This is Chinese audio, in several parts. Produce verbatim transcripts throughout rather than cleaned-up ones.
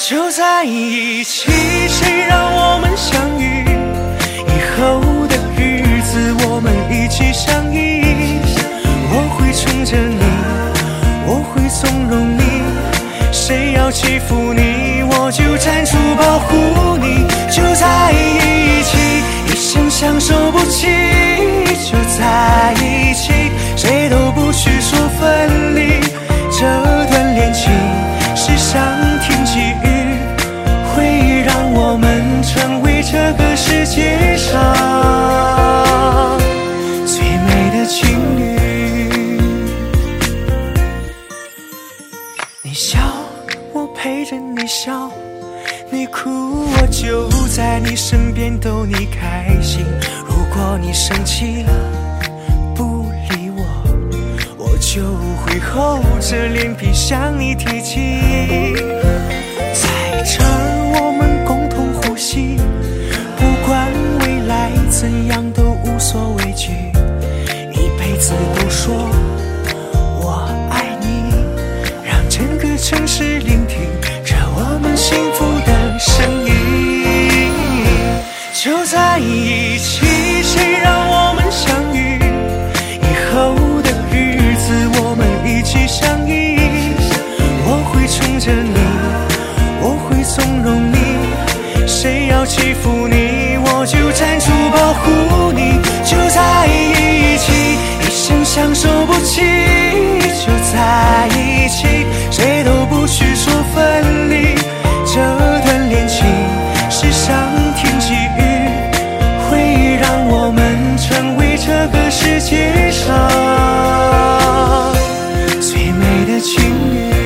就在一起，谁让我们相遇？以后的日子我们一起相依。我会宠着你，我会纵容你，谁要欺负你，我就站出保护你。就在一起，一生相守不弃。就在一起，谁都不许说分离。这段恋情是上天给予，会让我们成为这个世界上最美的情侣。你笑，我陪着你笑，你哭，我就在你身边逗你开心。如果你生气了不理我，我就会厚着脸皮向你提起。在这儿我们共同呼吸，不管未来怎样都无所畏惧，一辈子都说我爱你，让整个城市聆听着我们幸福的声音。就在一起，谁让我们相遇？以后的日子我们一起相依。我会宠着你，我会纵容你，谁要欺负你，我就站出保护你。就在一起，一生相守不弃。就在一起，谁都不许说分离。这段恋情是上天给予，会让我们成为这个世界上最美的情侣。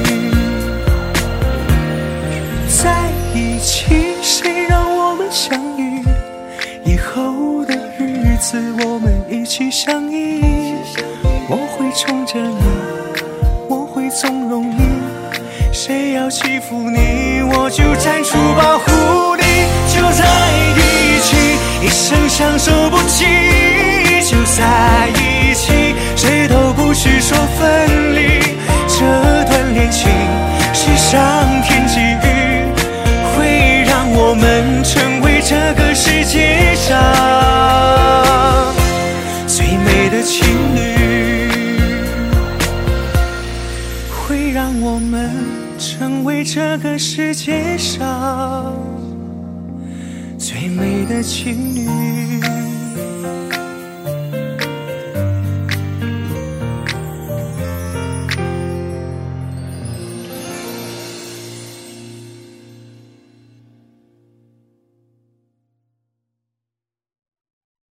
在一起，谁让我们相遇？以后的日子我们一起相依。我会宠着你，我会纵容你，谁要欺负你，我就站出保护你。就在一起，一生相守不弃。就在一起，谁都不许说分离。这段恋情是上天给予，会让我们成为这个世界上最美的情侣，会让我们成为这个世界上最美的情侣。